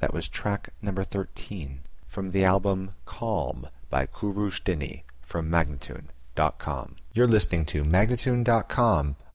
That was track number 13 from the album Calm by Kurush Dini from Magnatune.com. You're listening to Magnatune.com